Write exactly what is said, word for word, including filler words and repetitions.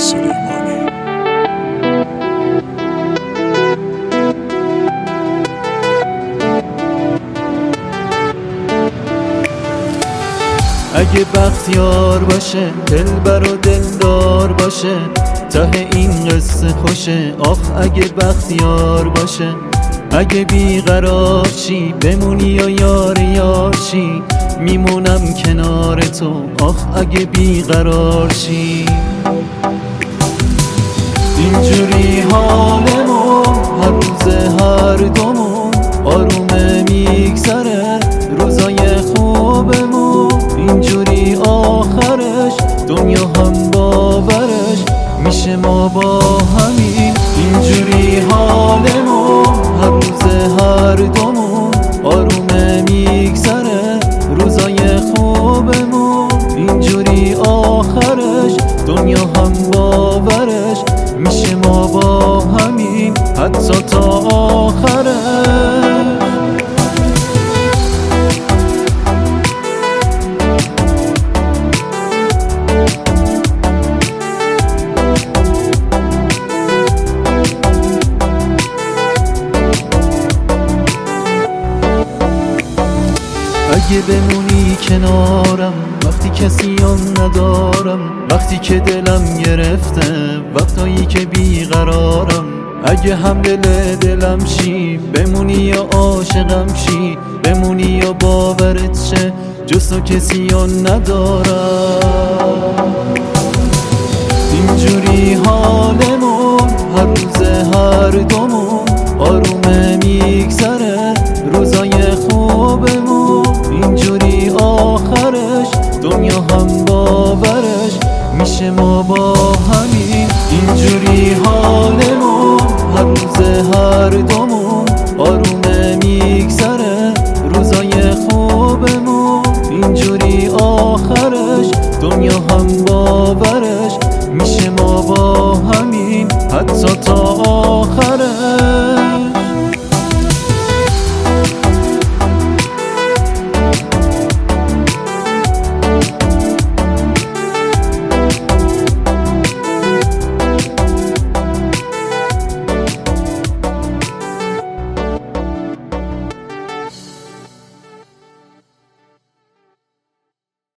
سلیمانی. اگه بختیار باشه، دلبر و دلدار باشه، ته این قصه خوشه. آخ اگه بختیار باشه، اگه بیقرار شی بمونی یا یار یار شی، میمونم کنار تو. آخ اگه بیقرار شی. اینجوری حالمون هر روز هر دومون آرومه میگذره، روزای خوبمون اینجوری آخرش دنیا هم باورش میشه ما با همین. اینجوری حالمون هر روز هر دومون آرومه میگذره، روزای خوبمون اینجوری آخرش دنیا هم باورش میشه ما با همین حتی تا آخرش. اگه بمونی کنارم وقتی کسی هم ندارم، وقتی که دلم گرفته، وقتایی که بیقرارم، اگه هم دل دلم شی بمونی یا عاشقم شی، بمونی یا باورت شه جز تو کسی هم ندارم. اینجوری حالمون هر روز هر دومون آرومه میگذره،